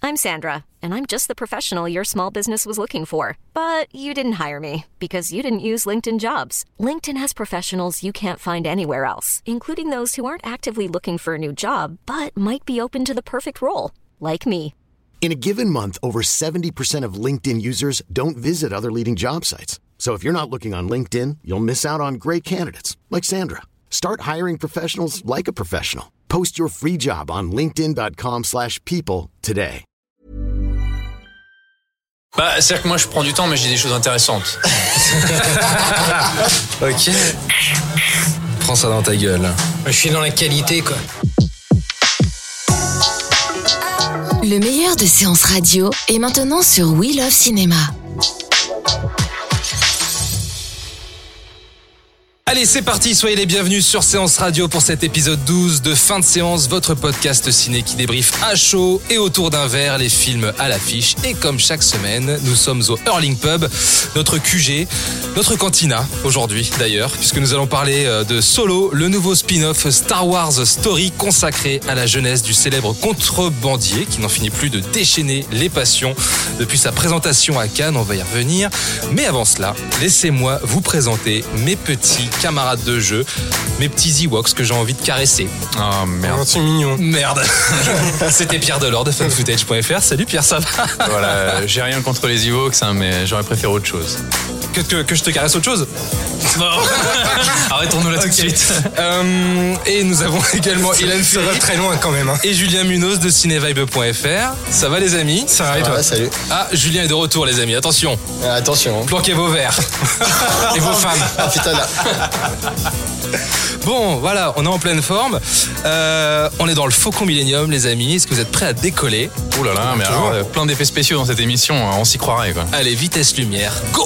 I'm Sandra, and I'm just the professional your small business was looking for. But you didn't hire me because you didn't use LinkedIn Jobs. LinkedIn has professionals you can't find anywhere else, including those who aren't actively looking for a new job, but might be open to the perfect role, like me. In a given month, over 70% of LinkedIn users don't visit other leading job sites. So if you're not looking on LinkedIn, you'll miss out on great candidates like Sandra. Start hiring professionals like a professional. Post your free job on linkedin.com/people today. Bah, c'est-à-dire que moi je prends du temps, mais j'ai des choses intéressantes. Ok. Prends ça dans ta gueule. Je suis dans la qualité, quoi. Le meilleur de séances radio est maintenant sur We Love Cinéma. Allez, c'est parti, soyez les bienvenus sur Séance Radio pour cet épisode 12 de Fin de séance, votre podcast ciné qui débriefe à chaud et autour d'un verre les films à l'affiche. Et comme chaque semaine, nous sommes au Hurling Pub, notre QG, notre cantina aujourd'hui d'ailleurs, puisque nous allons parler de Solo, le nouveau spin-off Star Wars Story consacré à la jeunesse du célèbre contrebandier qui n'en finit plus de déchaîner les passions depuis sa présentation à Cannes, on va y revenir. Mais avant cela, laissez-moi vous présenter mes petits camarades de jeu, mes petits Ewoks que j'ai envie de caresser. Oh merde. Oh, c'est mignon. Merde. C'était Pierre Delors de funfootage.fr. Salut Pierre, ça va? Voilà, j'ai rien contre les Ewoks, hein, mais j'aurais préféré autre chose. Que je te caresse autre chose? Bon. Arrêtons-nous là tout de suite. Et nous avons également Ilan Ça va Ferry très loin quand même. Hein. et Julien Munoz de cinévibe.fr. Ça va les amis? Ça va et toi? Salut. Ah, Julien est de retour les amis, attention. Attention. Planquez vos verres. Et vos femmes. Ah putain là. Bon, voilà, on est en pleine forme. On est dans le Faucon Millenium, les amis. Est-ce que vous êtes prêts à décoller? Ouh là là, mais alors, plein d'effets spéciaux dans cette émission, on s'y croirait quoi. Allez, vitesse lumière, go!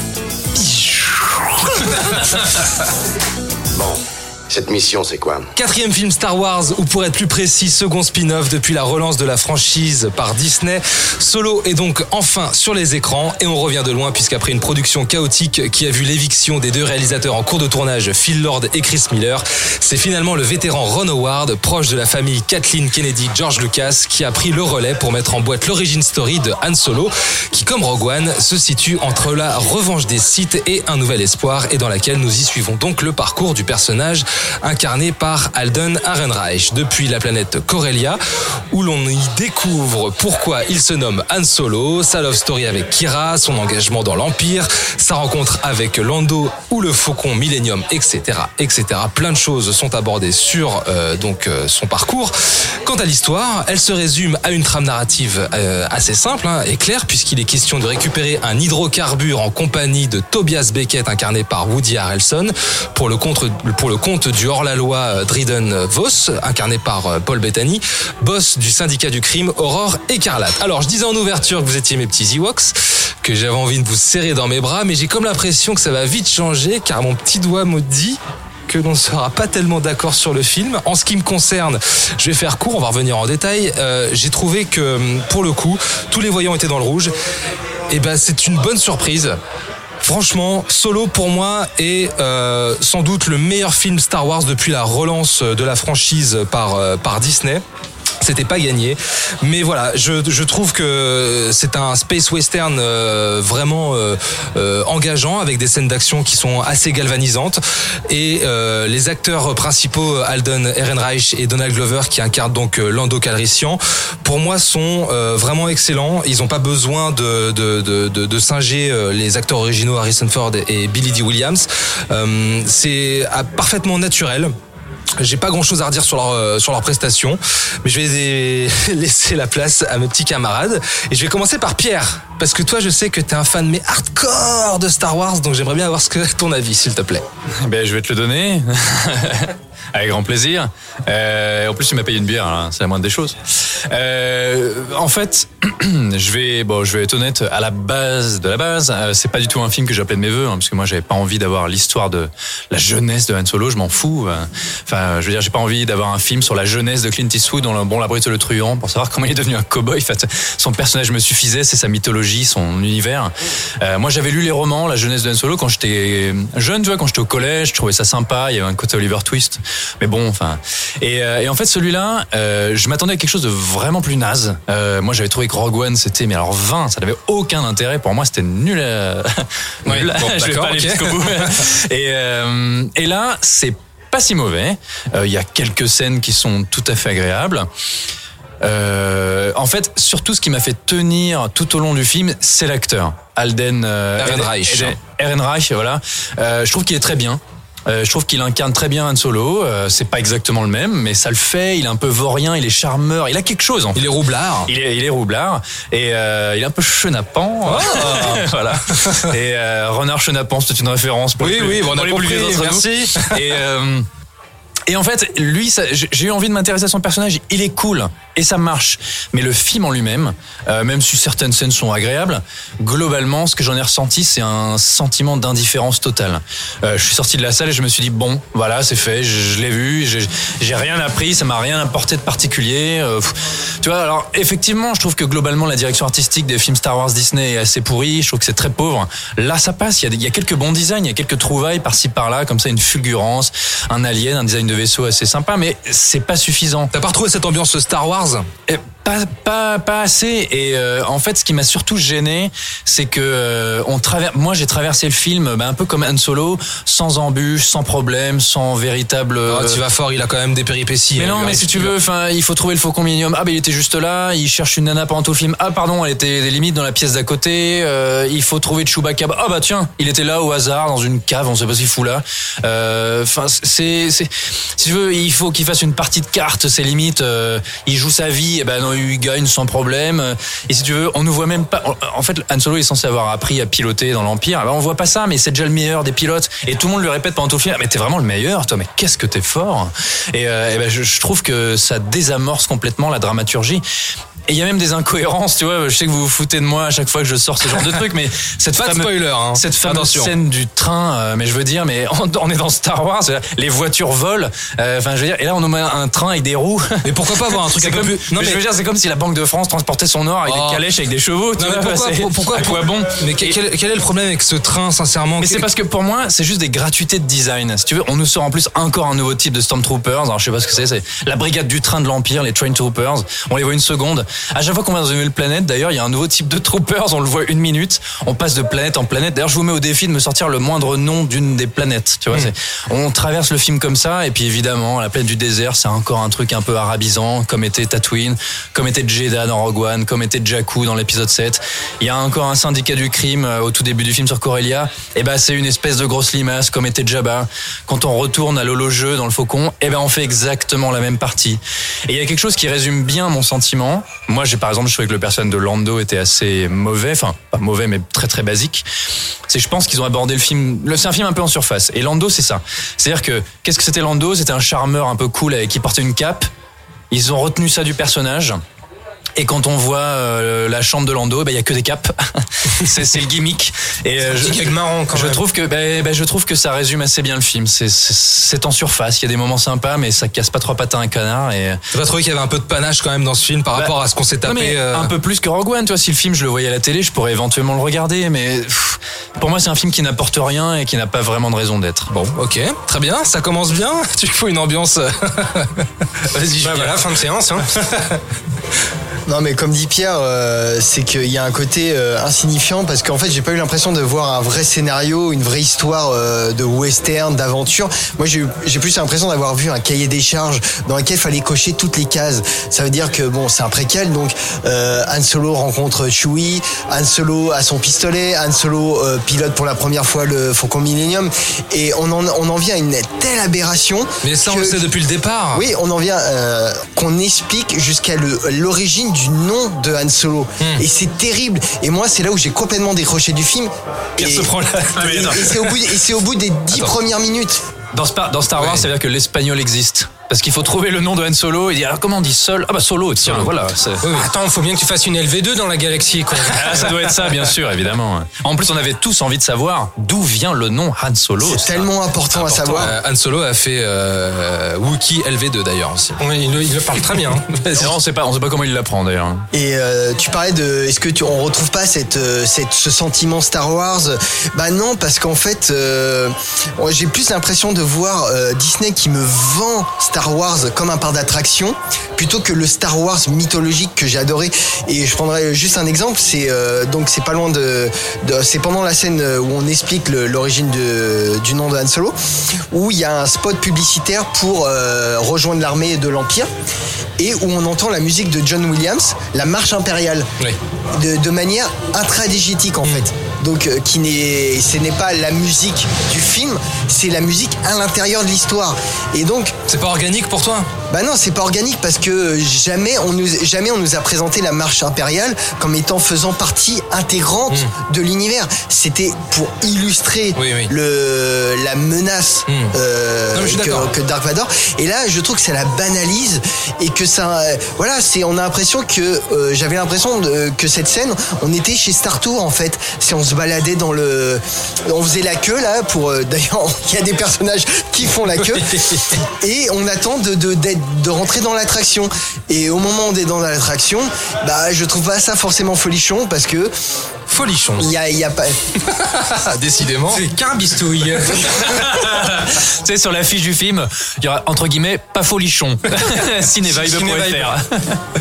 Bon, cette mission, c'est quoi? 4e film Star Wars, ou pour être plus précis, second spin-off depuis la relance de la franchise par Disney. Solo est donc enfin sur les écrans et on revient de loin puisqu'après une production chaotique qui a vu l'éviction des 2 réalisateurs en cours de tournage, Phil Lord et Chris Miller, c'est finalement le vétéran Ron Howard, proche de la famille Kathleen Kennedy, George Lucas, qui a pris le relais pour mettre en boîte l'origin story de Han Solo, qui comme Rogue One se situe entre la revanche des Sith et un nouvel espoir et dans laquelle nous y suivons donc le parcours du personnage incarné par Alden Ehrenreich depuis la planète Corellia où l'on y découvre pourquoi il se nomme Han Solo, sa love story avec Qi'ra, son engagement dans l'Empire, sa rencontre avec Lando ou le Faucon Millenium, etc., etc. Plein de choses sont abordées sur son parcours. Quant à l'histoire, elle se résume à une trame narrative assez simple et claire puisqu'il est question de récupérer un hydrocarbure en compagnie de Tobias Beckett incarné par Woody Harrelson pour le compte du hors-la-loi Dryden Voss, incarné par Paul Bettany, boss du syndicat du crime Aurore Écarlate. Alors, je disais en ouverture que vous étiez mes petits Ewoks, que j'avais envie de vous serrer dans mes bras, mais j'ai comme l'impression que ça va vite changer, car mon petit doigt me dit que l'on ne sera pas tellement d'accord sur le film. En ce qui me concerne, je vais faire court, on va revenir en détail. J'ai trouvé que, pour le coup, tous les voyants étaient dans le rouge. Et ben, c'est une bonne surprise. Franchement, Solo pour moi est sans doute le meilleur film Star Wars depuis la relance de la franchise par Disney. C'était pas gagné, mais voilà, je trouve que c'est un space western vraiment engageant avec des scènes d'action qui sont assez galvanisantes et les acteurs principaux Alden Ehrenreich et Donald Glover qui incarnent donc Lando Calrissian pour moi sont vraiment excellents. Ils n'ont pas besoin de singer les acteurs originaux Harrison Ford et Billy Dee Williams. C'est parfaitement naturel. J'ai pas grand chose à redire sur leur prestation, mais je vais laisser la place à mes petits camarades et je vais commencer par Pierre, parce que toi je sais que t'es un fan mais hardcore de Star Wars, donc j'aimerais bien avoir ton avis s'il te plaît. Ben je vais te le donner. Avec grand plaisir. En plus, tu m'as payé une bière, hein, c'est la moindre des choses. En fait, je vais être honnête. À la base de la base, c'est pas du tout un film que j'appelais de mes vœux, parce que moi, j'avais pas envie d'avoir l'histoire de la jeunesse de Han Solo. Je m'en fous. Enfin, je veux dire, j'ai pas envie d'avoir un film sur la jeunesse de Clint Eastwood, dont la brute et le truand, pour savoir comment il est devenu un cow-boy. En fait, son personnage me suffisait, c'est sa mythologie, son univers. Moi, j'avais lu les romans, la jeunesse de Han Solo, quand j'étais jeune, tu vois, quand j'étais au collège. Je trouvais ça sympa. Il y avait un côté Oliver Twist. mais bon, enfin. Et en fait, celui-là, je m'attendais à quelque chose de vraiment plus naze. Moi, j'avais trouvé que Rogue One, c'était, mais alors 20, ça n'avait aucun intérêt. Pour moi, c'était nul. Ouais, bon, je vais pas aller jusqu'au bout. Et là, c'est pas si mauvais. Il y a quelques scènes qui sont tout à fait agréables. En fait, surtout ce qui m'a fait tenir tout au long du film, c'est l'acteur. Ehrenreich, voilà. Je trouve qu'il est très bien. Je trouve qu'il incarne très bien Han Solo. C'est pas exactement le même, mais ça le fait. Il est un peu vaurien, il est charmeur, il a quelque chose. En fait. Il est roublard. Il est roublard et il est un peu chenapan. Voilà. Et Renard Chenapan, c'est une référence pour oui, on a compris. Merci. Et en fait, lui, j'ai eu envie de m'intéresser à son personnage. Il est cool et ça marche. Mais le film en lui-même, même si certaines scènes sont agréables, globalement, ce que j'en ai ressenti, c'est un sentiment d'indifférence totale. Je suis sorti de la salle et je me suis dit bon, voilà, c'est fait, je l'ai vu, j'ai rien appris, ça m'a rien apporté de particulier. Tu vois, alors effectivement, je trouve que globalement, la direction artistique des films Star Wars Disney est assez pourrie. Je trouve que c'est très pauvre. Là, ça passe. Il y a quelques bons designs, il y a quelques trouvailles par-ci par-là, comme ça, une fulgurance, un alien, un design de vaisseau assez sympa, mais c'est pas suffisant. T'as pas retrouvé cette ambiance Star Wars ? Pas assez. Et en fait, ce qui m'a surtout gêné, c'est que moi, j'ai traversé le film un peu comme Han Solo, sans embûches, sans problème, sans véritable. Tu vas fort, il a quand même des péripéties. Mais non, mais si tu veux, enfin, il faut trouver le Faucon Millenium. Ah, il était juste là. Il cherche une nana pendant tout le film. Ah, pardon, elle était limite dans la pièce d'à côté. Il faut trouver Chewbacca. Ah, tiens, il était là au hasard dans une cave. On sait pas ce qu'il fout là. Enfin, si tu veux, il faut qu'il fasse une partie de cartes. C'est limite. Il joue sa vie. Et non, il gagne sans problème. Et si tu veux, on ne voit même pas. En fait, Han Solo est censé avoir appris à piloter dans l'Empire. On voit pas ça, mais c'est déjà le meilleur des pilotes. Et tout le monde lui répète pendant tout le film, mais t'es vraiment le meilleur, toi. Mais qu'est-ce que t'es fort. Et je trouve que ça désamorce complètement la dramaturgie. Et il y a même des incohérences, tu vois. Je sais que vous vous foutez de moi à chaque fois que je sors ce genre de truc, mais cette fameuse scène du train, mais je veux dire, mais on est dans Star Wars, les voitures volent. Enfin, je veux dire, et là on nous met un train avec des roues. Mais pourquoi pas avoir un truc un peu plus. Non, mais je veux dire, c'est comme si la Banque de France transportait son or avec des calèches avec des chevaux. Tu vois, pourquoi à quoi bon? Mais quel est le problème avec ce train, sincèrement? Mais c'est parce que pour moi, c'est juste des gratuités de design. Si tu veux, on nous sort en plus encore un nouveau type de Stormtroopers. Alors je sais pas ce que c'est la brigade du train de l'Empire, les Train Troopers. On les voit une seconde. À chaque fois qu'on va dans une nouvelle planète, d'ailleurs, il y a un nouveau type de troopers, on le voit une minute, on passe de planète en planète. D'ailleurs, je vous mets au défi de me sortir le moindre nom d'une des planètes, tu vois. On traverse le film comme ça, et puis évidemment, la planète du désert, c'est encore un truc un peu arabisant, comme était Tatooine, comme était Jedha dans Rogue One, comme était Jakku dans l'épisode 7. Il y a encore un syndicat du crime au tout début du film sur Corellia, et c'est une espèce de grosse limace, comme était Jabba. Quand on retourne à l'holo-jeu dans le Faucon, on fait exactement la même partie. Et il y a quelque chose qui résume bien mon sentiment. Moi, par exemple, je trouvais que le personnage de Lando était assez mauvais, enfin pas mauvais mais très très basique. Je pense qu'ils ont abordé le film, c'est un film un peu en surface. Et Lando, c'est ça. C'est-à-dire que qu'est-ce que c'était Lando? C'était un charmeur un peu cool qui portait une cape. Ils ont retenu ça du personnage. Et quand on voit la chambre de Lando, il y a que des capes. c'est le gimmick. Et je trouve que ça résume assez bien le film. C'est en surface. Il y a des moments sympas, mais ça casse pas trois pattes à un canard. Et t'as pas trouvé qu'il y avait un peu de panache quand même dans ce film par rapport à ce qu'on s'est tapé? Un peu plus que Rogue One. Tu vois, si le film je le voyais à la télé, je pourrais éventuellement le regarder. Mais pour moi, c'est un film qui n'apporte rien et qui n'a pas vraiment de raison d'être. Bon, ok, très bien. Ça commence bien. Tu fais une ambiance. Vas-y. Voilà, fin de séance. Non, mais comme dit Pierre, c'est qu'il y a un côté insignifiant parce qu'en fait j'ai pas eu l'impression de voir un vrai scénario, une vraie histoire de western, d'aventure. Moi j'ai plus l'impression d'avoir vu un cahier des charges dans lequel il fallait cocher toutes les cases. Ça veut dire que c'est un préquel, donc Han Solo rencontre Chewie, Han Solo a son pistolet, Han Solo pilote pour la première fois le Faucon Millenium, et on en vient à une telle aberration. Mais ça on le sait depuis le départ. Oui, on en vient qu'on explique jusqu'à l'origine du nom de Han Solo. Et c'est terrible. Et moi, c'est là où j'ai complètement décroché du film. Et c'est au bout des 10 premières minutes. Dans Star Wars, ça veut dire que l'espagnol existe. Parce qu'il faut trouver le nom de Han Solo et dire alors, comment on dit Sol? Ah bah Solo, tiens, voilà. Oui. Attends, faut bien que tu fasses une LV2 dans la galaxie, quoi. Ah, ça doit être ça, bien sûr, évidemment. En plus, on avait tous envie de savoir d'où vient le nom Han Solo. C'est tellement important à savoir. Han Solo a fait Wookiee LV2 d'ailleurs aussi. Oui, il le parle très bien. On sait pas comment il l'apprend d'ailleurs. Et tu parlais de, est-ce que on retrouve pas ce sentiment Star Wars? Bah non, parce qu'en fait, j'ai plus l'impression de voir Disney qui me vend Star Wars comme un parc d'attraction plutôt que le Star Wars mythologique que j'ai adoré. Et je prendrai juste un exemple, c'est pas loin c'est pendant la scène où on explique l'origine du nom de Han Solo, où il y a un spot publicitaire pour rejoindre l'armée de l'Empire et où on entend la musique de John Williams, la marche impériale, de manière intradigétique en fait. Donc ce n'est pas la musique du film, c'est la musique à l'intérieur de l'histoire. Et donc c'est pas organique pour toi? Bah non, c'est pas organique parce que jamais on nous a présenté la marche impériale comme étant faisant partie intégrante de l'univers. C'était pour illustrer la menace que Dark Vador. Et là, je trouve que ça la banalise et que ça, on a l'impression que j'avais l'impression que cette scène, on était chez Star Tour en fait. Si on se baladait on faisait la queue là pour. D'ailleurs, il y a des personnages qui font la queue et on attend de rentrer dans l'attraction. Et au moment où on est dans l'attraction, bah je trouve pas ça forcément folichon parce que folichon. Il y a pas. Décidément. C'est qu'un bistouille. Tu sais, sur l'affiche du film, il y aura entre guillemets pas folichon. Cinévibe.fr.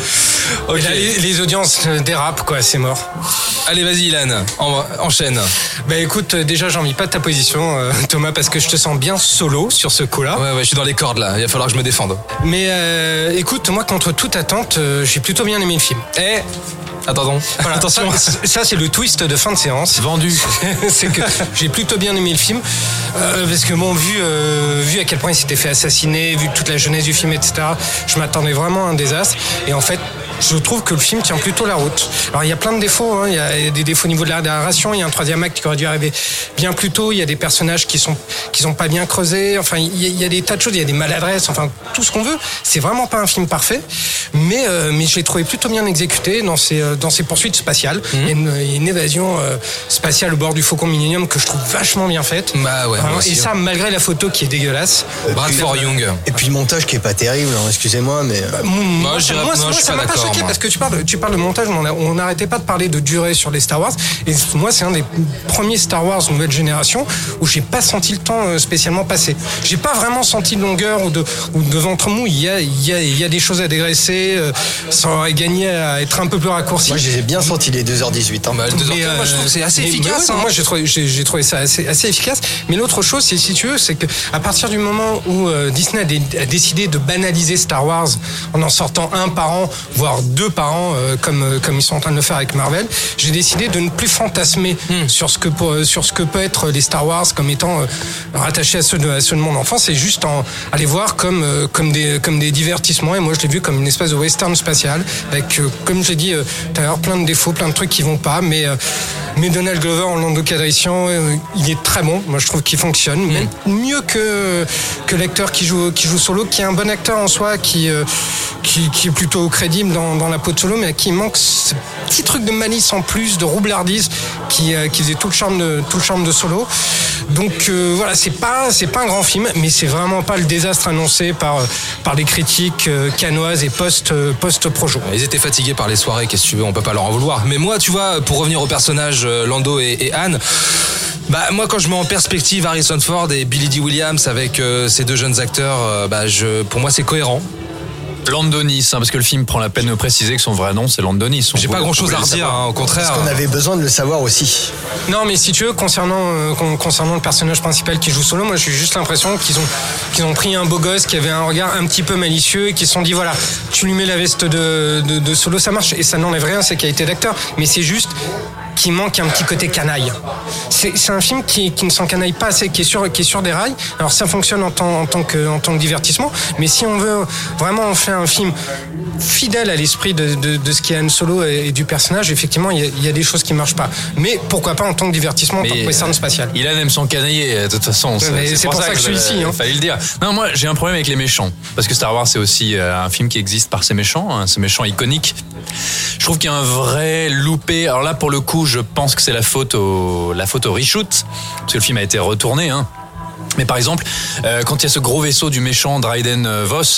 Okay. Là, les audiences dérapent, quoi, c'est mort. Allez, vas-y, Ilan, enchaîne. Bah écoute, déjà, j'en mis pas de ta position, Thomas, parce que je te sens bien solo sur ce coup-là. Ouais, je suis dans les cordes là, il va falloir que je me défende. Mais écoute, moi, contre toute attente, j'ai plutôt bien aimé le film. Attendons. Voilà, attention. Ça, c'est le twist de fin de séance. Vendu. C'est que j'ai plutôt bien aimé le film. Parce que bon, vu à quel point il s'était fait assassiner, vu toute la jeunesse du film, etc., je m'attendais vraiment à un désastre. Et en fait, je trouve que le film tient plutôt la route. Alors il y a plein de défauts, hein. Il y a des défauts au niveau de la narration, il y a un troisième acte qui aurait dû arriver bien plus tôt, il y a des personnages qui sont pas bien creusés, enfin il y a des tas de choses, il y a des maladresses, enfin tout ce qu'on veut. C'est vraiment pas un film parfait, mais je l'ai trouvé plutôt bien exécuté dans ses poursuites spatiales. Il y a une évasion spatiale au bord du Faucon Millennium que je trouve vachement bien faite. Bah ouais. Vraiment, et ça malgré la photo qui est dégueulasse. Bradford Young. Et puis le montage qui est pas terrible, hein, excusez-moi, mais moi je suis pas d'accord. Parce que tu parles de montage, on n'arrêtait pas de parler de durée sur les Star Wars. Et moi, c'est un des premiers Star Wars nouvelle génération où j'ai pas senti le temps spécialement passer. J'ai pas vraiment senti de longueur ou de ventre mou. Il y a des choses à dégraisser. Ça aurait gagné à être un peu plus raccourci. Moi, j'ai bien senti les 2h18. Hein. Bah, 2h18, moi, je trouve que c'est assez efficace. Moi, j'ai trouvé ça assez efficace. Mais l'autre chose, c'est, si tu veux, c'est que à partir du moment où Disney a décidé de banaliser Star Wars en sortant un par an, voire deux par an, comme ils sont en train de le faire avec Marvel, j'ai décidé de ne plus fantasmer sur ce que peut être les Star Wars comme étant rattachés à ceux de mon enfance, et juste aller voir comme des divertissements. Et moi, je l'ai vu comme une espèce de western spatial avec, comme j'ai dit tout à l'heure, plein de défauts, plein de trucs qui vont pas, mais Donald Glover en Lando Calrissian, il est très bon. Moi, je trouve qu'il fonctionne, même mieux que l'acteur qui joue Solo, qui est un bon acteur en soi, qui est plutôt crédible dans la peau de Solo, mais à qui il manque ce petit truc de malice en plus, de roublardise qui faisait tout le charme de Solo. Donc voilà, c'est pas un grand film, mais c'est vraiment pas le désastre annoncé par les critiques canoises et post-projo. Ils étaient fatigués par les soirées, qu'est-ce que tu veux, on peut pas leur en vouloir. Mais moi, tu vois, pour revenir au personnage Lando et Han, bah moi, quand je mets en perspective Harrison Ford et Billy Dee Williams avec ces deux jeunes acteurs, pour moi c'est cohérent. Landonis, parce que le film prend la peine de préciser que son vrai nom c'est Landonis. J'ai pas grand chose à redire, au contraire. Parce qu'on avait besoin de le savoir aussi. Non, mais si tu veux, concernant le personnage principal qui joue Solo, moi j'ai juste l'impression qu'ils ont pris un beau gosse qui avait un regard un petit peu malicieux et qu'ils se sont dit voilà, tu lui mets la veste de Solo, ça marche. Et ça n'enlève rien à ses qualités d'acteur, mais c'est juste qui manque un petit côté canaille. C'est un film qui ne s'encanaille pas assez, qui est sur des rails. Alors ça fonctionne en tant que divertissement, mais si on veut vraiment en faire un film fidèle à l'esprit de ce qui est Han Solo et du personnage, effectivement, il y a des choses qui marchent pas. Mais pourquoi pas en tant que divertissement, en tant que western spatial. Ilan aime son canailler, de toute façon. C'est pour ça que je suis ici. Fallait le dire. Non, moi, j'ai un problème avec les méchants. Parce que Star Wars, c'est aussi un film qui existe par ses méchants, ces méchants iconiques. Je trouve qu'il y a un vrai loupé. Alors là, pour le coup, je pense que c'est la faute au reshoot. Parce que le film a été retourné, Mais par exemple, quand il y a ce gros vaisseau du méchant Dryden Voss,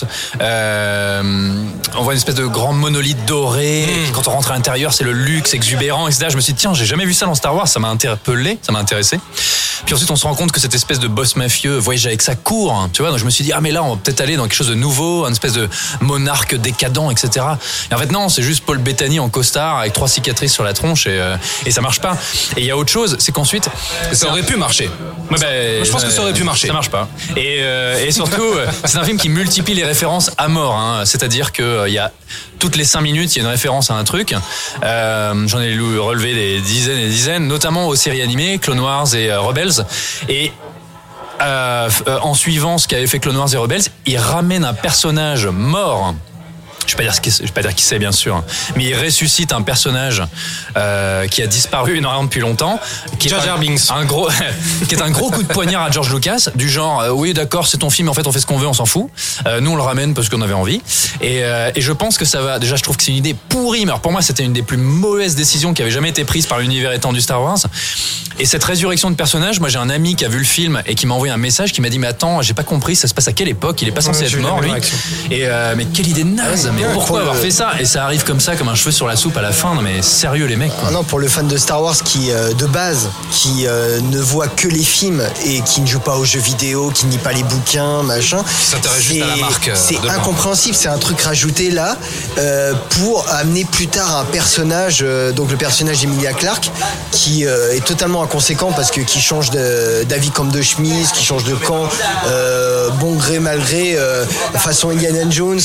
on voit une espèce de grand monolithe doré. Et quand on rentre à l'intérieur, c'est le luxe exubérant, etc. Je me suis dit, tiens, j'ai jamais vu ça dans Star Wars. Ça m'a interpellé, ça m'a intéressé. Puis ensuite, on se rend compte que cette espèce de boss mafieux voyage avec sa cour, tu vois. Donc je me suis dit, mais là, on va peut-être aller dans quelque chose de nouveau, une espèce de monarque décadent, etc. Et en fait, non, c'est juste Paul Bettany en costard avec 3 cicatrices sur la tronche et ça marche pas. Et il y a autre chose, c'est qu'ensuite, ça aurait pu marcher. Je pense que ça aurait pu marcher. Ça marche pas. Et surtout, c'est un film qui multiplie les références à mort. C'est-à-dire que il y a toutes les 5 minutes, il y a une référence à un truc. J'en ai relevé des dizaines et des dizaines, notamment aux séries animées Clone Wars et Rebels. Et en suivant ce qu'avait fait Clone Wars et Rebels, il ramène un personnage mort. Je vais pas dire qui c'est, bien sûr, mais il ressuscite un personnage qui a disparu énormément depuis longtemps, qui est un gros coup de poignard à George Lucas, du genre oui d'accord c'est ton film, en fait on fait ce qu'on veut, on s'en fout. Nous on le ramène parce qu'on avait envie. Et je pense que ça va. Déjà je trouve que c'est une idée pourrie, mais alors pour moi c'était une des plus mauvaises décisions qui avait jamais été prise par l'univers étendu Star Wars. Et cette résurrection de personnage, moi j'ai un ami qui a vu le film et qui m'a envoyé un message qui m'a dit mais attends, j'ai pas compris, ça se passe à quelle époque, il est pas censé être mort lui. Et mais quelle idée naze. Mais pourquoi avoir fait ça? Et ça arrive comme ça, comme un cheveu sur la soupe à la fin. Non mais sérieux les mecs quoi. Non, pour le fan de Star Wars qui de base qui ne voit que les films et qui ne joue pas aux jeux vidéo, qui ne lit pas les bouquins, machin, qui s'intéresse juste à la marque. C'est incompréhensible, c'est un truc rajouté là pour amener plus tard un personnage, donc le personnage d'Emilia Clarke, qui est totalement inconséquent parce que qui change d'avis comme de chemise, qui change de camp, bon gré mal gré, façon Indiana Jones.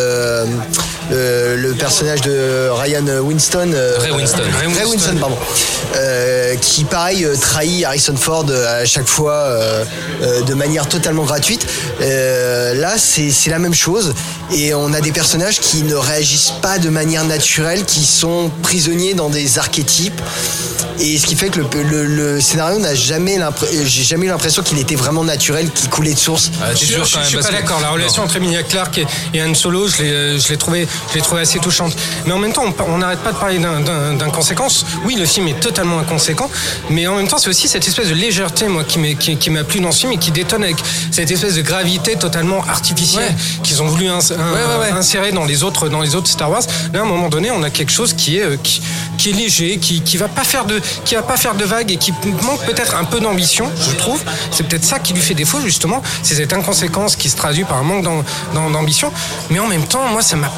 Le personnage de Ray Winston, pardon, qui pareil trahit Harrison Ford à chaque fois de manière totalement gratuite. Là c'est la même chose et on a des personnages qui ne réagissent pas de manière naturelle, qui sont prisonniers dans des archétypes, et ce qui fait que le scénario j'ai jamais eu l'impression qu'il était vraiment naturel, qu'il coulait de source. Je suis pas d'accord. La relation entre Emilia Clarke et Han Solo, je l'ai trouvé assez touchante. Mais en même temps, on n'arrête pas de parler d'inconséquence. Oui, le film est totalement inconséquent, mais en même temps, c'est aussi cette espèce de légèreté, moi, qui m'a plu dans ce film et qui détonne avec cette espèce de gravité totalement artificielle qu'ils ont voulu insérer dans les autres Star Wars. Là, à un moment donné, on a quelque chose qui est léger, qui va pas faire de vagues et qui manque peut-être un peu d'ambition, je trouve. C'est peut-être ça qui lui fait défaut, justement. C'est cette inconséquence qui se traduit par un manque d'ambition. Mais en même temps, moi, ça m'a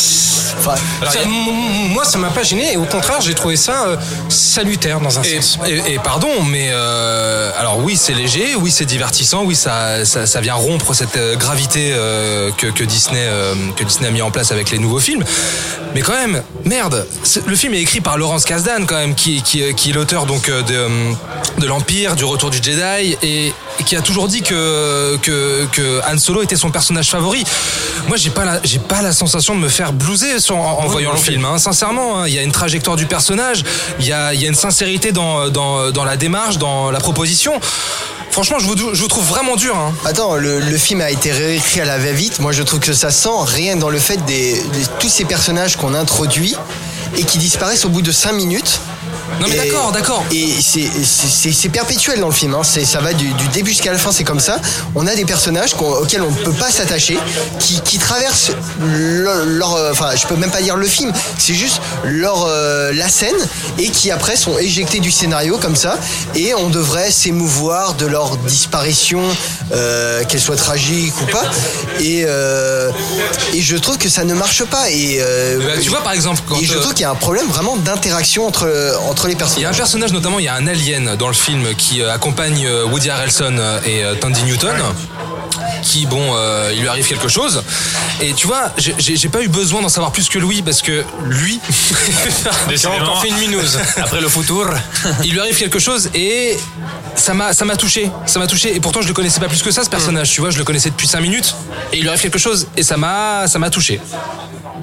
pas gêné, et au contraire, j'ai trouvé ça salutaire dans un sens. Et pardon, mais alors oui, c'est léger, oui, c'est divertissant, oui, ça vient rompre cette gravité que Disney a mis en place avec les nouveaux films. Mais quand même, merde, le film est écrit par Lawrence Kasdan, quand même, qui est l'auteur donc de l'Empire, du Retour du Jedi, et qui a toujours dit que Han Solo était son personnage favori. Moi, j'ai pas la sensation de me faire blouser en voyant le film. Sincèrement, il y a une trajectoire du personnage, il y a une sincérité dans la démarche, dans la proposition. Franchement, je vous trouve vraiment dur. Attends, le film a été réécrit à la va-vite. Moi, je trouve que ça sent rien dans le fait de tous ces personnages qu'on introduit et qui disparaissent au bout de 5 minutes. Non mais d'accord. Et c'est perpétuel dans le film. Ça va du début jusqu'à la fin, c'est comme ça. On a des personnages auxquels on ne peut pas s'attacher, qui traversent enfin, je peux même pas dire le film. C'est juste la scène, et qui après sont éjectés du scénario comme ça. Et on devrait s'émouvoir de leur disparition, qu'elle soit tragique ou pas. Et je trouve que ça ne marche pas. Tu vois par exemple, je trouve qu'il y a un problème vraiment d'interaction entre les personnages. Il y a un personnage, notamment, il y a un alien dans le film qui accompagne Woody Harrelson et Tandy Newton. Qui, il lui arrive quelque chose. Et tu vois, j'ai pas eu besoin d'en savoir plus que lui, parce que lui, il a encore fait une minouse. Après le futur, il lui arrive quelque chose et ça m'a touché. Et pourtant, je le connaissais pas plus que ça, ce personnage. Tu vois, je le connaissais depuis 5 minutes et il lui arrive quelque chose et ça m'a touché.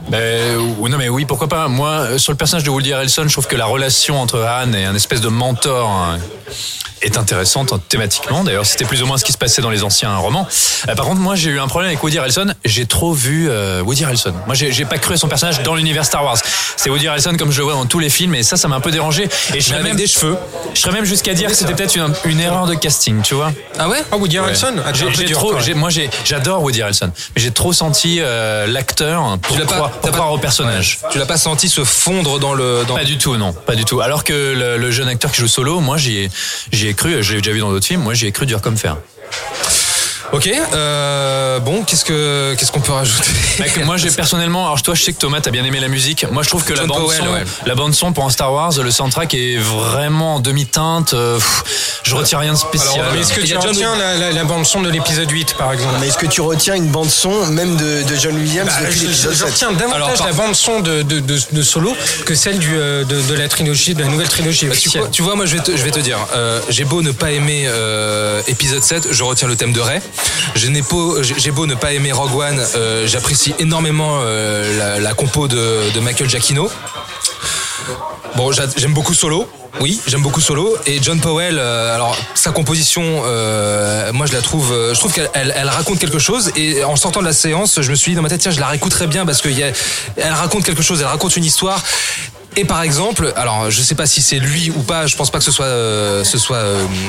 Non mais oui, pourquoi pas. Moi, sur le personnage de Woody Harrelson, je trouve que la relation entre Han et un espèce de mentor est intéressante thématiquement. D'ailleurs, c'était plus ou moins ce qui se passait dans les anciens romans. Par contre, moi, j'ai eu un problème avec Woody Harrelson. J'ai trop vu Woody Harrelson. Moi, j'ai pas cru à son personnage dans l'univers Star Wars. C'est Woody Harrelson comme je le vois dans tous les films, et ça m'a un peu dérangé. Et je serais même des cheveux. Je serais même jusqu'à dire que c'était peut-être une erreur de casting, tu vois. Ah ouais? Woody Harrelson. Moi, j'adore Woody Harrelson, mais j'ai trop senti l'acteur pour croire au personnage. Tu l'as pas senti se fondre dans le. Pas du tout, non, pas du tout. Alors que le jeune acteur qui joue Solo, moi, j'y ai cru. Je l'ai déjà vu dans d'autres films. Moi, j'y ai cru dur comme fer. Ok, bon, qu'est-ce qu'on peut rajouter? Moi, personnellement, alors toi, je sais que Thomas, t'as bien aimé la musique. Moi, je trouve que la bande son pour un Star Wars, le soundtrack est vraiment en demi-teinte. Je retiens rien de spécial. Alors, mais est-ce que tu retiens la bande son de l'épisode 8, par exemple? Mais est-ce que tu retiens une bande son même de John Williams depuis l'épisode 7? Je retiens davantage la bande son de Solo que celle de la trilogie, de la nouvelle trilogie officielle. Tu vois, moi, je vais te dire, j'ai beau ne pas aimer épisode 7, je retiens le thème de Rey. J'ai beau ne pas aimer Rogue One, j'apprécie énormément la compo de Michael Giacchino. Bon, j'aime beaucoup Solo. Oui, j'aime beaucoup Solo. Et John Powell, alors sa composition, moi je trouve qu'elle raconte quelque chose. Et en sortant de la séance, je me suis dit dans ma tête, tiens, je la réécouterai bien parce qu'elle raconte quelque chose, elle raconte une histoire. Et par exemple, alors je sais pas si c'est lui ou pas, je pense pas que ce soit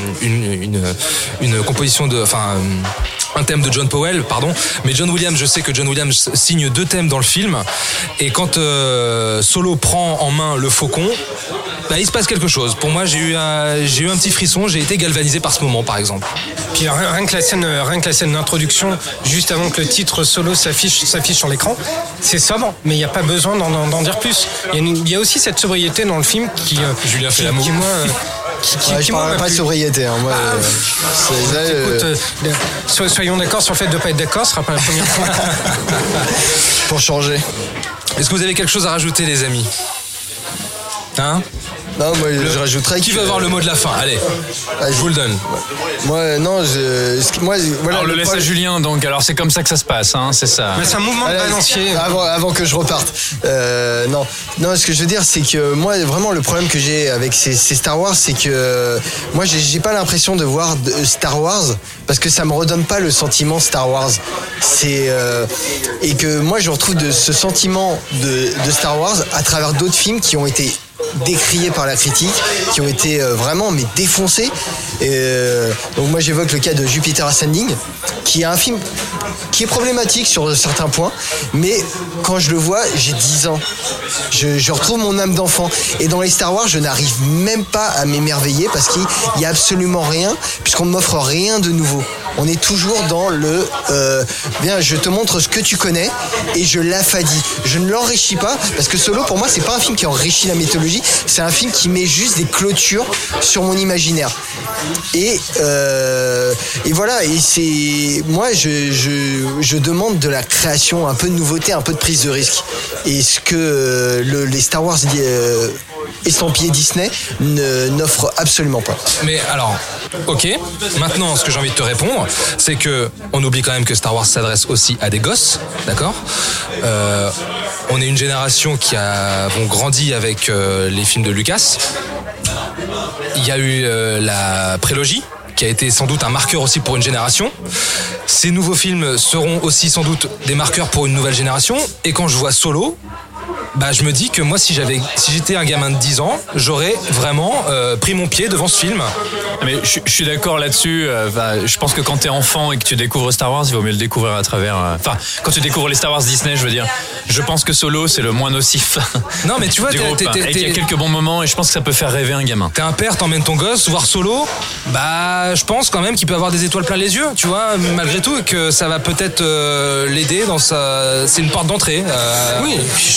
une composition un thème de John Powell, pardon, mais John Williams, je sais que John Williams signe 2 thèmes dans le film, et quand Solo prend en main le faucon, il se passe quelque chose. Pour moi, j'ai eu un petit frisson, j'ai été galvanisé par ce moment, par exemple. Puis rien que la scène d'introduction, juste avant que le titre Solo s'affiche sur l'écran, c'est sobre, mais il n'y a pas besoin d'en dire plus. Il y a aussi cette sobriété dans le film qui Julien fait l'amour. Je parlerai pas de sobriété. Moi, soyons d'accord sur le fait de ne pas être d'accord, ce sera pas la première fois. Pour changer. Est-ce que vous avez quelque chose à rajouter, les amis? Hein? Non, moi, je rajouterais. Qui veut avoir le mot de la fin? Allez, je vous le donne. Moi, non, voilà. Alors, le laisse à Julien, donc. Alors, c'est comme ça que ça se passe, hein, c'est ça. Mais c'est un mouvement de balancier. Avant que je reparte. Non, ce que je veux dire, c'est que moi, vraiment, le problème que j'ai avec ces Star Wars, c'est que moi, j'ai pas l'impression de voir Star Wars parce que ça me redonne pas le sentiment Star Wars. Et que moi, je retrouve ce sentiment de Star Wars à travers d'autres films qui ont été décriés par la critique, qui ont été vraiment défoncés. Donc moi j'évoque le cas de Jupiter Ascending, qui est un film qui est problématique sur certains points, mais quand je le vois, j'ai 10 ans. Je retrouve mon âme d'enfant. Et dans les Star Wars, je n'arrive même pas à m'émerveiller parce qu'il n'y a absolument rien, puisqu'on ne m'offre rien de nouveau. On est toujours dans bien, je te montre ce que tu connais et je l'affadis. Je ne l'enrichis pas, parce que Solo, pour moi, c'est pas un film qui enrichit la mythologie, c'est un film qui met juste des clôtures sur mon imaginaire. Et voilà, et c'est moi je demande de la création, un peu de nouveauté, un peu de prise de risque. Et ce que les Star Wars estampillés Disney n'offrent absolument pas. Mais alors, ok, maintenant ce que j'ai envie de te répondre, c'est que on oublie quand même que Star Wars s'adresse aussi à des gosses, d'accord? On est une génération qui avons grandi avec les films de Lucas. Il y a eu la prélogie, qui a été sans doute un marqueur aussi pour une génération. Ces nouveaux films seront aussi sans doute des marqueurs pour une nouvelle génération. Et quand je vois Solo, je me dis que moi, si j'étais un gamin de 10 ans, j'aurais vraiment pris mon pied devant ce film. Mais je suis d'accord là-dessus. Je pense que quand t'es enfant et que tu découvres Star Wars, il vaut mieux le découvrir à travers... quand tu découvres les Star Wars Disney, je veux dire. Je pense que Solo, c'est le moins nocif. Non, mais tu vois, et qu'il y a quelques bons moments, et je pense que ça peut faire rêver un gamin. T'es un père, t'emmènes ton gosse voir Solo, je pense quand même qu'il peut avoir des étoiles plein les yeux, tu vois, malgré tout, et que ça va peut-être l'aider dans sa... C'est une porte d'entrée. Oui, je pense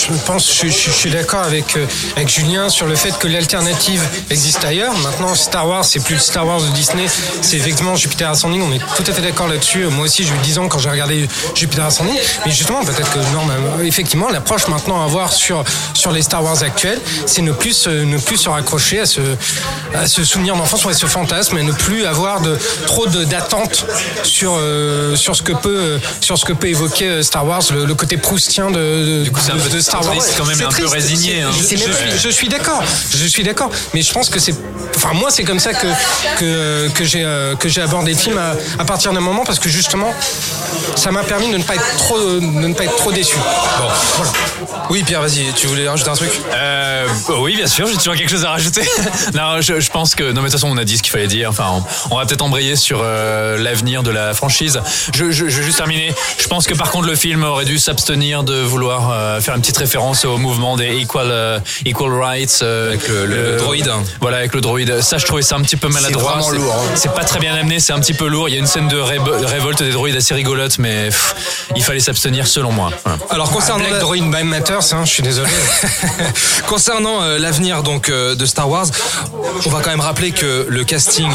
je suis d'accord avec Julien sur le fait que l'alternative existe ailleurs. Maintenant, Star Wars, c'est plus Star Wars de Disney, c'est effectivement Jupiter Ascending. On est tout à fait d'accord là-dessus. Moi aussi, j'ai eu 10 ans quand j'ai regardé Jupiter Ascending. Mais justement, peut-être que effectivement, l'approche maintenant à avoir sur les Star Wars actuels, c'est ne plus se raccrocher à ce souvenir d'enfance ou à ce fantasme, et ne plus avoir trop d'attentes sur ce que peut évoquer Star Wars, le côté proustien de Star Wars. C'est quand même un peu résigné. Hein. Je suis d'accord. Mais je pense que moi, c'est comme ça que j'ai abordé le film à partir d'un moment, parce que justement, ça m'a permis de ne pas être trop déçu. Bon, voilà. Oui, Pierre, vas-y, tu voulais rajouter un truc ? Oui, bien sûr, j'ai toujours quelque chose à rajouter. Non, je pense que... Non, mais de toute façon, on a dit ce qu'il fallait dire. Enfin, on va peut-être embrayer sur l'avenir de la franchise. Je vais juste terminer. Je pense que par contre, le film aurait dû s'abstenir de vouloir faire une petite référence au mouvement des Equal Rights. Avec le droïde. Voilà, avec le droïde. Ça, je trouvais ça un petit peu maladroit. C'est vraiment lourd. Hein. C'est pas très bien amené, c'est un petit peu lourd. Il y a une scène de révolte des droïdes assez rigolote, mais il fallait s'abstenir selon moi. Voilà. Alors, concernant Black Droid by Matters, je suis désolé. Concernant l'avenir donc de Star Wars, on va quand même rappeler que le casting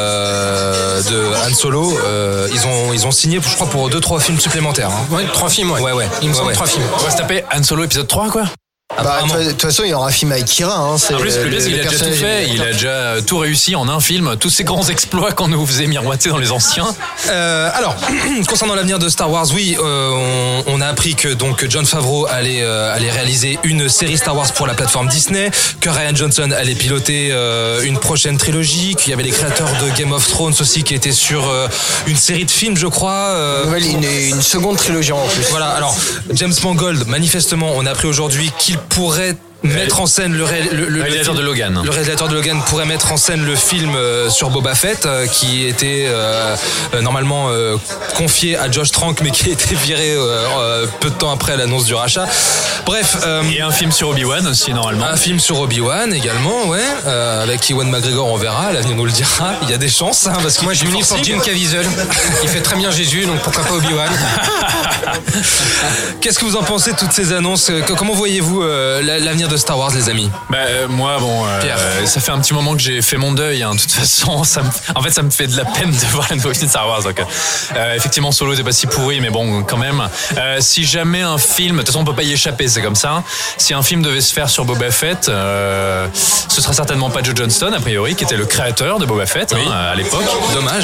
de Han Solo, ils ont signé, je crois, pour 2-3 films supplémentaires. Hein. Ouais, 3 films, ouais. Il me semble 3 films. On va se taper Han Solo épisode 3, quoi. De toute façon, il y aura un film avec Kira. Hein, en plus, il a déjà tout fait. Il a déjà tout réussi en un film. Tous ces grands exploits qu'on nous faisait miroiter dans les anciens. Alors, concernant l'avenir de Star Wars, oui, on a appris que donc Jon Favreau allait réaliser une série Star Wars pour la plateforme Disney, que Rian Johnson allait piloter une prochaine trilogie, qu'il y avait les créateurs de Game of Thrones aussi qui étaient sur une série de films, je crois. Une seconde trilogie en plus. Voilà. Alors, James Mangold, manifestement, on a appris aujourd'hui qu'il pourrait mettre en scène le réalisateur de Logan. Le réalisateur de Logan pourrait mettre en scène le film sur Boba Fett, qui était normalement confié à Josh Trank, mais qui a été viré peu de temps après l'annonce du rachat. Bref. Et un film sur Obi-Wan aussi, normalement. Un film sur Obi-Wan également, ouais. Avec Ewan McGregor, on verra. L'avenir nous le dira. Il y a des chances. Hein, parce que moi, je m'unis pour Jim Caviezel. Il fait très bien Jésus, donc pourquoi pas Obi-Wan. Qu'est-ce que vous en pensez de toutes ces annonces ? Comment voyez-vous l'avenir de Star Wars, les amis? Moi, ça fait un petit moment que j'ai fait mon deuil. Hein. De toute façon, ça me fait de la peine de voir la nouvelle de Star Wars. Donc, effectivement, Solo n'était pas si pourri, mais bon, quand même. Si jamais un film, de toute façon, on peut pas y échapper, c'est comme ça. Si un film devait se faire sur Boba Fett, ce serait certainement pas Joe Johnston, a priori, qui était le créateur de Boba Fett, oui, à l'époque. Dommage.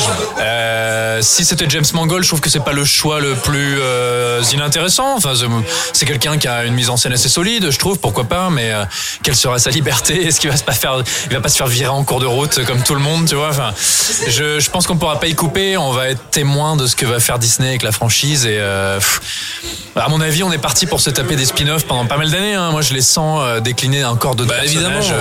Si c'était James Mangold, je trouve que c'est pas le choix le plus inintéressant. Enfin, c'est quelqu'un qui a une mise en scène assez solide, je trouve. Pourquoi pas? Mais quelle sera sa liberté? Est-ce qu'il va il va pas se faire virer en cours de route comme tout le monde, tu vois? Enfin, je pense qu'on pourra pas y couper. On va être témoin de ce que va faire Disney avec la franchise. Et à mon avis, on est parti pour se taper des spin-offs pendant pas mal d'années. Hein. Moi, je les sens décliner encore d'autres personnages.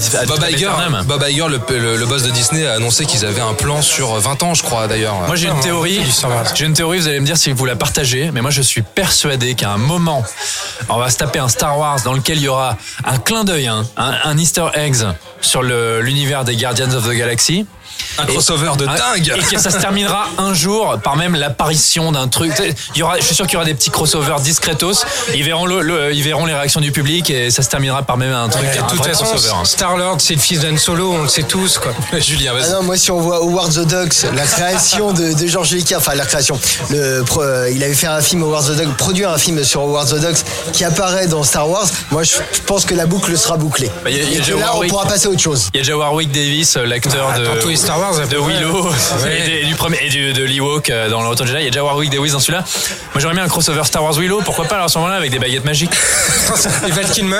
Bob Iger, le boss de Disney, a annoncé qu'ils avaient un plan sur 20 ans, je crois, d'ailleurs. Moi, j'ai une théorie. Vous allez me dire si vous la partagez, mais moi, je suis persuadé qu'à un moment, on va se taper un Star Wars dans lequel il y aura un clin d'œil, un Easter eggs sur l'univers des Guardians of the Galaxy. Un crossover de dingue. Et que ça se terminera un jour par même l'apparition d'un truc. Je suis sûr qu'il y aura des petits crossovers discretos. Ils verront les réactions du public et ça se terminera par même un truc. De toute façon, Star-Lord, c'est le fils d'Han Solo, on le sait tous, quoi. Julien, vas-y. Non, moi, si on voit Howard the Duck, la création de George Lucas, enfin la création, il avait fait un film Howard the Duck, produit un film sur Howard the Duck qui apparaît dans Star Wars. Moi, je pense que la boucle sera bouclée. Là, on pourra passer à autre chose. Il y a déjà Warwick Davis, l'acteur de Star Wars, de Willow, ouais. et du premier et de l'Ewok dans le Retour de Jedi. Il y a déjà Warwick Davis dans celui-là. Moi, j'aurais mis un crossover Star Wars Willow. Pourquoi pas à ce moment-là avec des baguettes magiques. Et Val Kilmer.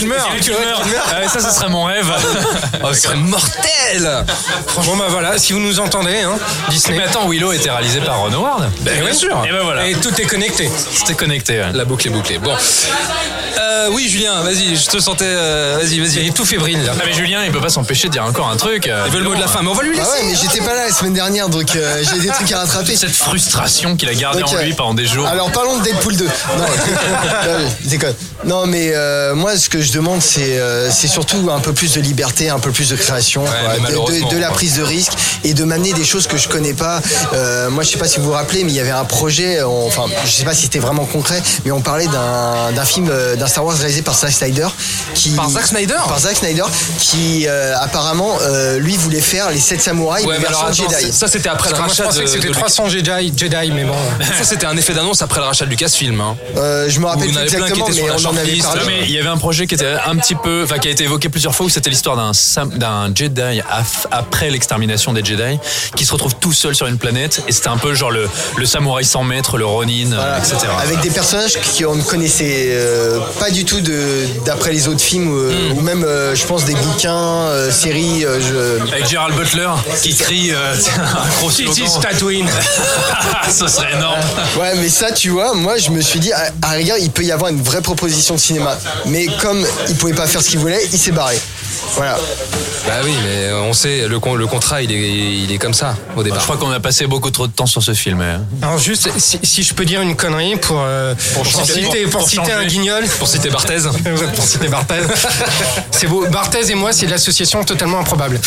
Ça, ce serait mon rêve. Oh, ce serait mortel. Franchement, voilà, si vous nous entendez, Disney. Mais attends, Willow était réalisé par Ron Howard. Bien sûr. Et voilà. Et tout est connecté. C'était connecté. Ouais. La boucle est bouclée. Bon. Oui, Julien, vas-y, je te sentais. Vas-y. Il est tout fébrile là. Ah, mais Julien, il peut pas s'empêcher de dire encore un truc. Il veut le mot de la fin, mais on va lui Ah ouais, mais j'étais pas là la semaine dernière, donc j'ai des trucs à rattraper. Cette frustration qu'il a gardée Donc, en lui pendant des jours. Alors parlons de Deadpool 2. Non, je déconne. Non, mais moi, ce que je demande, c'est surtout un peu plus de liberté, un peu plus de création, de la prise de risque et de m'amener des choses que je connais pas. Moi, je sais pas si vous vous rappelez, mais il y avait un projet, enfin, je sais pas si c'était vraiment concret, mais on parlait d'un film, d'un Star Wars réalisé par Zack Snyder. Par Zack Snyder qui apparemment, lui, voulait faire les 7 samouraïs version Jedi. Ça, c'était après le rachat je pensais que c'était 300 Jedi, mais bon. Ça, c'était un effet d'annonce après le rachat de Lucasfilm. Hein. Je me rappelle plus exactement, mais on en avait parlé. Mais il y avait un projet qui était un petit peu, enfin qui a été évoqué plusieurs fois, où c'était l'histoire d'un Jedi après l'extermination des Jedi qui se retrouve tout seul sur une planète, et c'était un peu genre le samouraï sans maître, le Ronin, etc. Avec des personnages qu'on ne connaissait pas du tout d'après les autres films ou même je pense des bouquins, séries. Avec Gerald Butler qui crie un gros slogan. It is Tatooine. Ça serait énorme. Ouais, mais ça, tu vois, moi je me suis dit, à rigueur, il peut y avoir une vraie proposition de cinéma. Mais comme il pouvait pas faire ce qu'il voulait, il s'est barré. Voilà. Bah oui, mais on sait, le contrat, il est comme ça au départ. Je crois qu'on a passé beaucoup trop de temps sur ce film. Alors juste, si je peux dire une connerie pour citer un guignol. Pour citer Barthez. Pour citer Barthez. C'est beau. Barthez et moi, c'est l'association totalement improbable.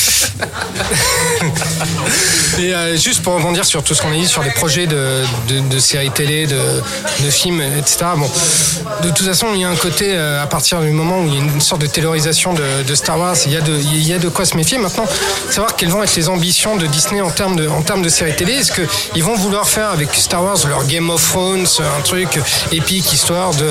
Et juste pour rebondir sur tout ce qu'on a dit sur les projets de séries télé, de films, etc. Bon, de toute façon, il y a un côté, à partir du moment où il y a une sorte de taylorisation de Star Wars, il y a de quoi se méfier. Maintenant, savoir quelles vont être les ambitions de Disney en termes de séries télé. Est-ce qu'ils vont vouloir faire avec Star Wars leur Game of Thrones, un truc épique, histoire de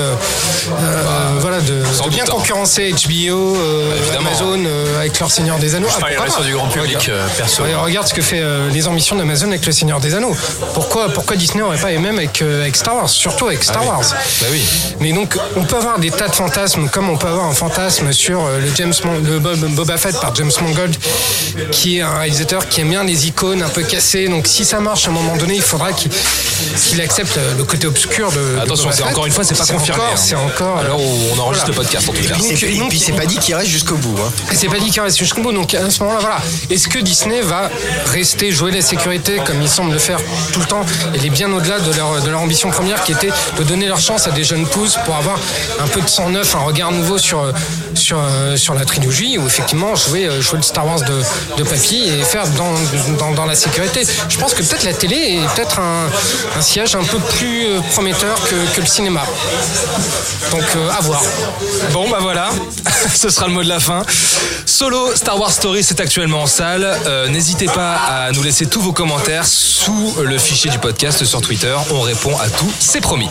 bien concurrencer HBO, Amazon avec leur Seigneur des Anneaux. Je parlerai sur du grand public, perso. Regarde ce que fait les ambitions d'Amazon avec le Seigneur des Anneaux. Pourquoi Disney n'aurait pas les mêmes avec Star Wars, surtout avec Star Wars. Bah oui. Mais donc, on peut avoir des tas de fantasmes, comme on peut avoir un fantasme sur le Boba Fett par James Mangold, qui est un réalisateur qui aime bien les icônes un peu cassées. Donc, si ça marche à un moment donné, il faudra qu'il accepte le côté obscur de Attention, Boba Fett. Encore une fois, c'est pas confirmé. C'est encore. Alors, on enregistre le podcast en tout cas. Et puis c'est pas dit qu'il reste jusqu'au bout. Et c'est pas dit qu'il reste jusqu'au bout. Donc à ce moment-là, voilà. Est-ce que Disney va rester jouer la sécurité comme il semble le faire tout le temps, et aller bien au-delà de leur ambition première, qui était de donner leur chance à des jeunes pousses pour avoir un peu de sang neuf, un regard nouveau sur la trilogie, ou effectivement jouer le Star Wars de papy et faire dans la sécurité. Je pense que peut-être la télé est peut-être un sillage un peu plus prometteur que le cinéma. Donc à voir. Bon bah voilà, ce sera le mot de la fin. Solo Star Wars Story, c'est actuellement en salle. N'hésitez pas à nous laisser tous vos commentaires sous le fichier du podcast sur Twitter. On répond à tout, c'est promis.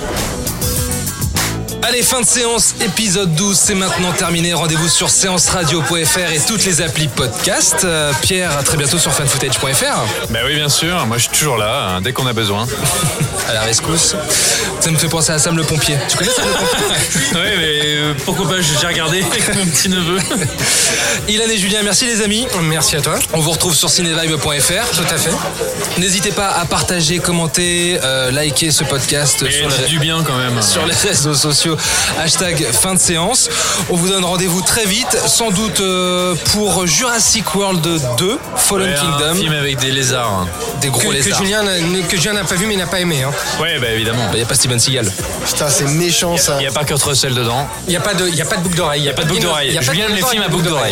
Allez, fin de séance, épisode 12, c'est maintenant terminé. Rendez-vous sur séanceradio.fr et toutes les applis podcast. Pierre, à très bientôt sur fanfootage.fr. Bah oui, bien sûr, moi je suis toujours là, dès qu'on a besoin. À la rescousse. Ça me fait penser à Sam le pompier. Tu connais Sam le pompier? Oui, mais pourquoi pas, j'ai regardé avec mon petit neveu. Ilan et Julien, merci les amis. Merci à toi. On vous retrouve sur cinélive.fr. Tout à fait. N'hésitez pas à partager, commenter, liker ce podcast du bien quand même. Sur les réseaux sociaux. Hashtag fin de séance. On vous donne rendez-vous très vite, sans doute pour Jurassic World 2, Fallen Kingdom. Un film avec des lézards. Des gros lézards. Que Julien n'a pas vu mais n'a pas aimé. Hein. Ouais, bah évidemment. Il n'y a pas Steven Seagal. Putain, c'est méchant ça. Il n'y a pas Kurt Russell dedans. Il n'y a pas de boucle d'oreille. Il n'y a pas de boucle d'oreille. Julien les films à boucle d'oreille.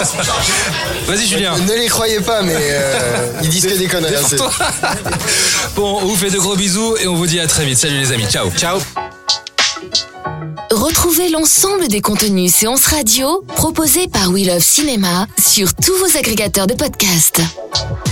Vas-y Julien. Ne les croyez pas, mais ils disent que des conneries. Bon, on vous fait de gros bisous et on vous dit à très vite. Salut les amis, ciao. Ciao. Retrouvez l'ensemble des contenus séances radio proposés par We Love Cinéma sur tous vos agrégateurs de podcasts.